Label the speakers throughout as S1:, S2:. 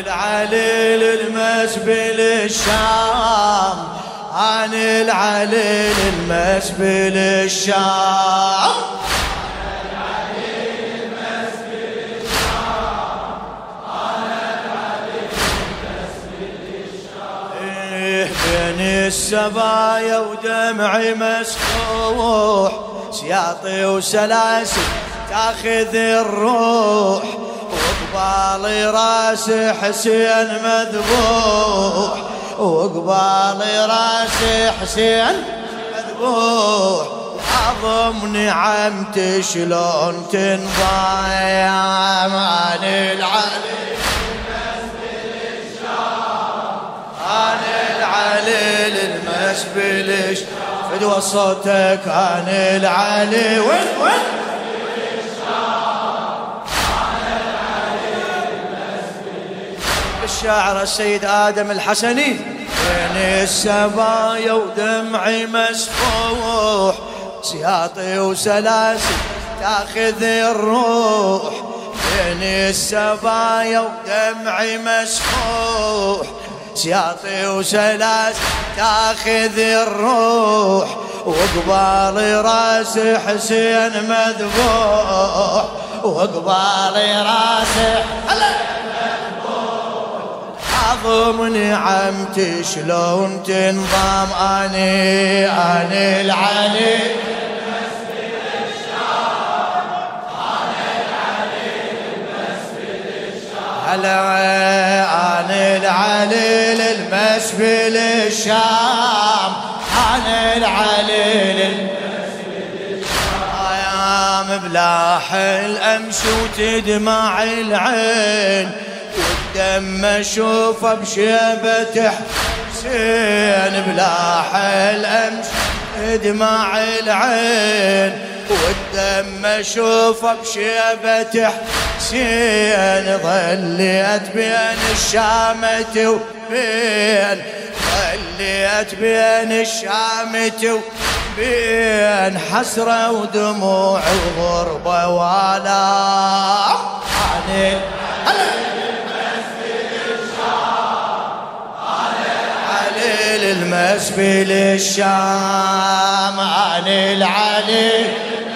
S1: العليل المسبل الشام، عن العليل المسبل الشام، بين السبايا ودمعي مسفوح، سياطي وسلاسل تاخذ الروح، وقبالي راس حسين مذبوح، وقبالي راس حسين مذبوح، عظم نعمتي شلون تنضايع عن العليل عن العليل المسبل فدوى صوتك عن العلي وين الشاعر السيد آدم الحسني. بين السبايا ودمعي مسفوح، سياطي وسلاسل تاخذ الروح، بين السبايا ودمعي مسفوح، سياطي وسلاسل تاخذ الروح، وقبالي راس حسين مذبوح، وقبالي راس عظم نعمتي شلون تنضام اني العلي هلا عن العليل المسبل الشام، عن العليل المسبل الشام، ايام بلاح الامس وتدمع العين، والدم اشوفه بشيبة حسين، بلاح الامس تدمع العين، والدم اشوفه بشيبة حسين، ظليت بين الشامة وبين ظليت بين الشامة وبين حسرة ودموع وغربة ولا عن المسبل الشام، عن العلي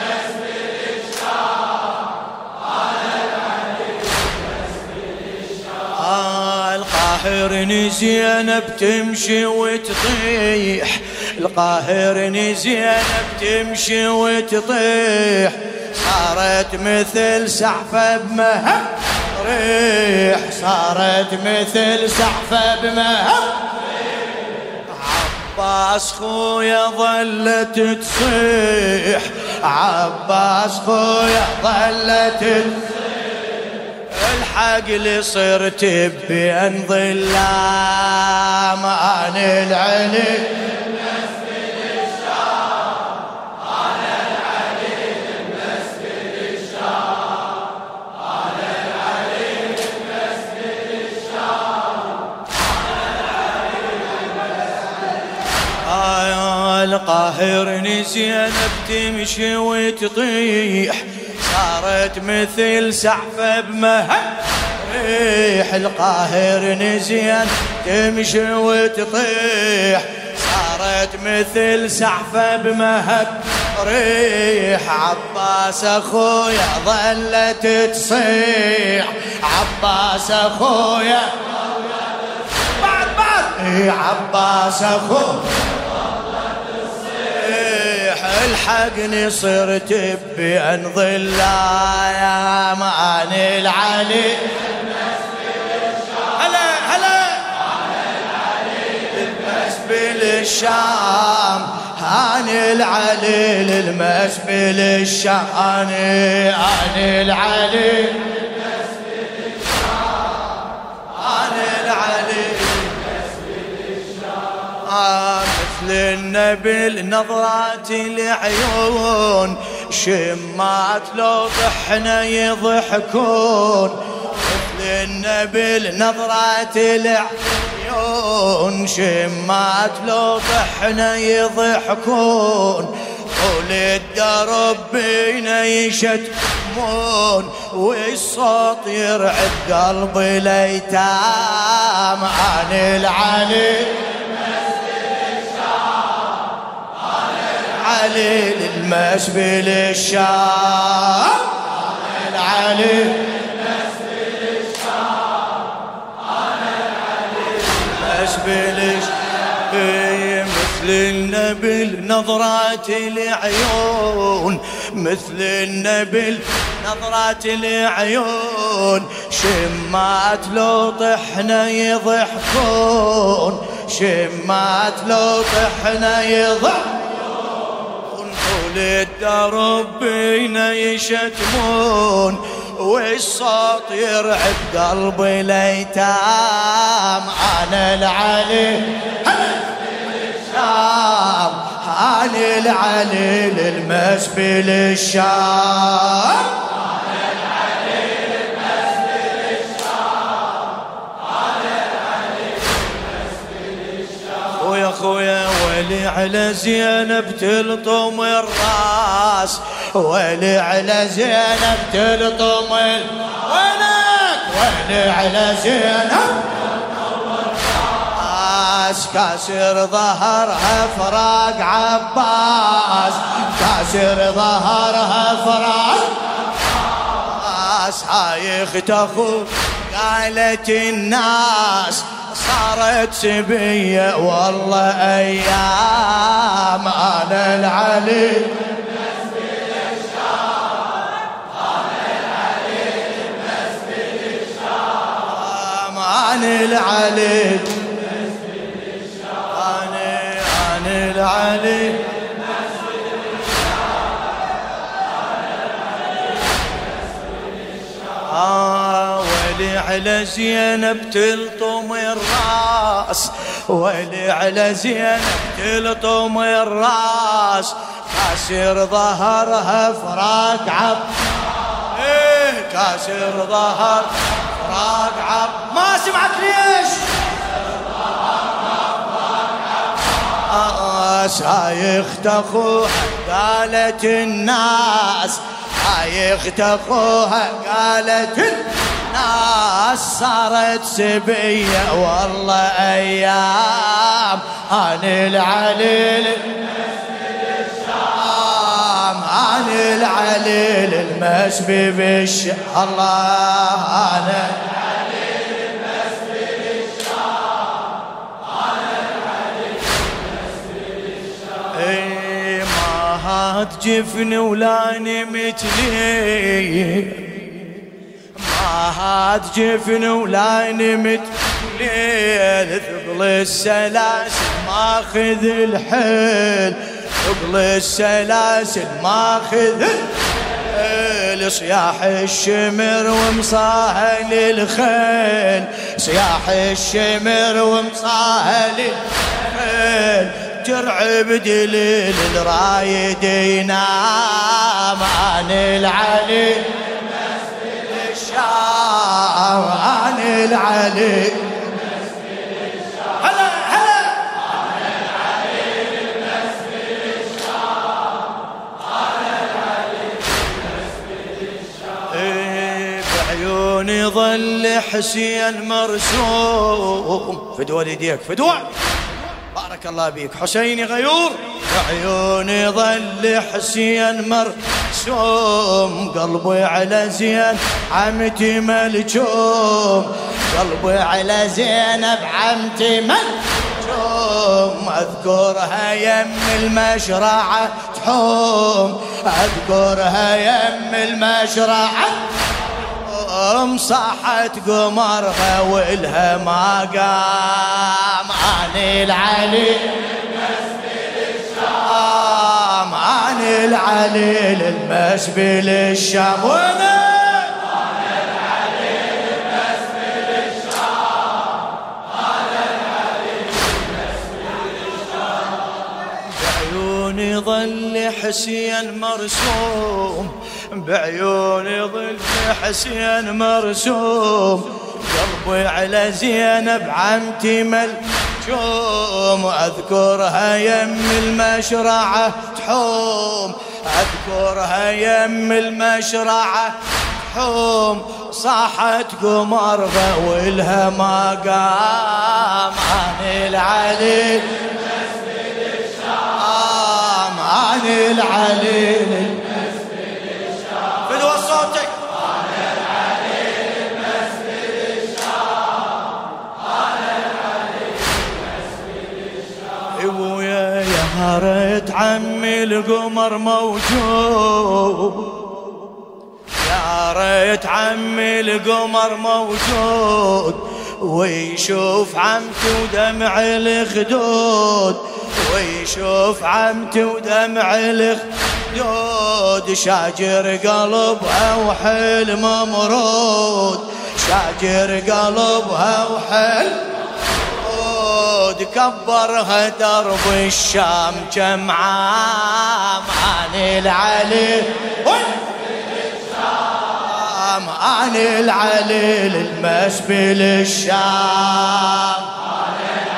S1: القاهرني زينب تمشي وتطيح، القاهرني زينب تمشي وتطيح، صارت مثل سحفة بمهب ريح، صارت مثل سحفة بمهب. عباس خويا ظلت تصيح، عباس خويا ظلت تصيح، الحق لي صرت بين ظلام عن العلي المسبل الشام، عن العلي المسبل الشام، عن العلي المسبل الشام، عن العلي المسبل الشام. القاهرني زينب تمشي وتطيح، صارت مثل سحفة بمهب ريح، القاهرني زين تمشي وتطيح، صارت مثل سحفة بمهب ريح. عباس اخويا ظلت تصيح، عباس اخويا بعد عباس اخويا الحقني صرت بين ظلايام عن العلي هلا هلا عن العلي المسبل الشام، عن العلي المسبل الشام، عن العلي المسبل الشام، عن العلي المسبل الشام. مثل النبل نظرات العيون، شمات لو ضحنا يضحكون، مثل النبل نظرات العيون، شمات لو ضحنا يضحكون، طول الدرب بينا يشتمون والصوت يرعب قلب الايتام. عن العلي علي للمسبل الشام، عن العلي للمسبل الشام. مثل النبل نظرات العيون، مثل النبل نظرات العيون. شمات لو طحنا يضحكون، شمات لو طحنا يضحكون. طول الدرب بينا يشتمون والصوت يرعب قلب الايتام. عن العلي عن العلي للمسبل الشام، عن العلي للمسبل الشام، عن العلي للمسبل الشام. ويا خويا ولي على زينب تلطم الراس، ولي على زينب تلطم وينك، ولي على زينب كاسر ظهرها فراق عباس، كاسر ظهرها فراق عباس. هاي اخت اخو قالت الناس صارت سبية والله ايام. انا العلي المسبل الشام، انا العلي المسبل الشام، انا العلي العلي. ولي على زينب تلطم الراس، ولي على زينب تلطم الراس. كاسر ظهرها فراق عب، كاسر ظهر فراق عب. ما سمعت ليش هاي اخت اخوها قالت الناس، هاي اخت اخوها قالت الناس صارت سبية والله ايام. عن العلي للمسبل الشام، عن العلي للمسبل الشام. الله انا جفن ولا نمت لي، ما هاد جفن ولا نمت ليل. ثقل السلاسل ماخذ الحيل، ثقل السلاسل ماخذ الحيل. صياح الشمر ومصاهل الخيل، صياح الشمر ومصاهل الخيل. ترعب دليل الرايد ينام. عن العلي المسبل الشام، عن العلي المسبل الشام. هلا هلا عن العلي المسبل الشام، عن العلي المسبل الشام. بعيوني ظل حسين مرسوم. فدوى ليديك فدوى، بارك الله بيك حسيني غيور. بعيوني ظل حسين مرسوم، قلبي على زين عمتي ملجوم، قلبي على زينب عمتي ملجوم. اذكرها يم المشرعة تحوم، اذكرها يم المشرعة صاحت قمرها والها ما قام. عن العلي للمسبل الشام، عن العلي للمسبل الشام. وانا عن العلي للمسبل الشام، عن العلي للمسبل الشام. بعيوني ظل حسين مرسوم، بعيوني ظل حسين مرسوم. قلبي على زينب عمتي ملجوم، شوم أذكرها يم المشرعة تحوم أذكرها يم المشرعة تحوم صاحت قمرها والها ما قام عن العليل مسجد الشام عن العليل مسجد الشام فدوى صوتك عن العليل مسجد الشام عن العليل مسجد الشام ويا هرت عمي القمر موجود يا ريت عمي القمر موجود ويشوف عمتي ودمع الخدود ويشوف عمتي ودمع الخدود شاجر قلبها وحلم مرود شاجر قلبها وحلم مرود كبرها درب الشام كم عام عن العليل عن العليل المسبل الشام عن